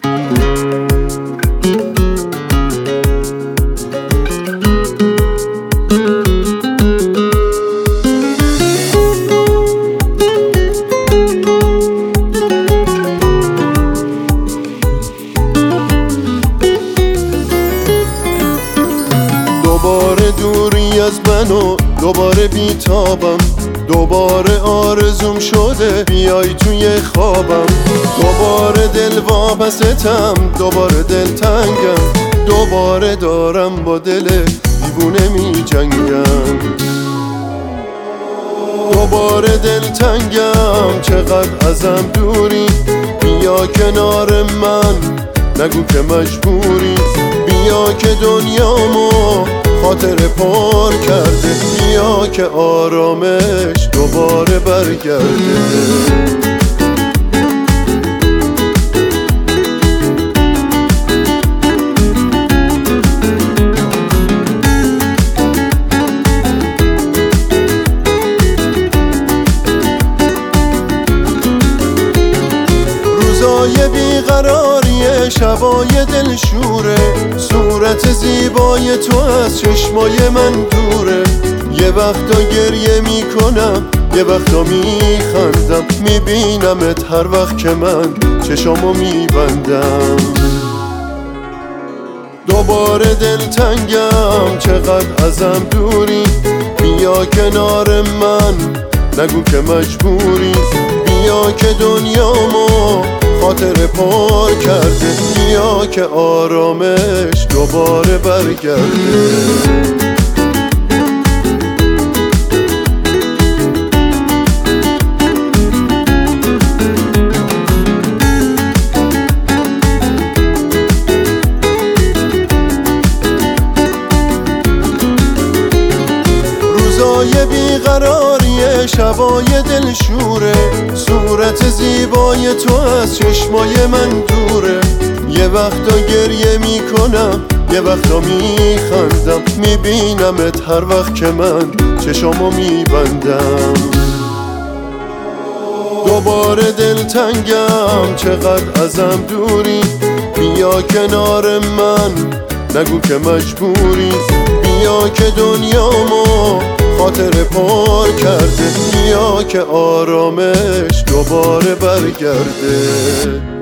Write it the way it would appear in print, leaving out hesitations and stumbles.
دوباره دوری از من و دوباره بیتابم، دوباره آرزوم شده بیای توی خوابم. دوباره دل واپستم، دوباره دلتنگم، دوباره دارم با دل دیوونه می جنگم. دوباره دلتنگم، چقدر ازم دوری، بیا کنار من، نگو که مجبوری. بیا که دنیامو خاطر پر کرده، بیا که آرامش دوباره برگرده. روزای بیقراریه، شبای دلشوره، صورت زیبای تو از چشمای من دوره. یه وقتا گریه میکنم، یه وقتا میخندم، میبینمت هر وقت که من چشامو میبندم. دوباره دلتنگم، چقدر ازم دوری، بیا کنار من، نگو که مجبوری. بیا که دنیامو خاطر پر کرده، بیا که آرامش دوباره برگرده. روزای بیقراریه، شبای دلشوره، صورت زیبای تو از چشمای من دوره. یه وقتا گریه میکنم، یه وقتا میخندم، میبینمت هر وقت که من چشامو میبندم. دوباره دلتنگم، چقدر ازم دوری، بیا کنار من، نگو که مجبوری. بیا که دنیامو خاطر پر کرده، بیا که آرامش دوباره برگرده.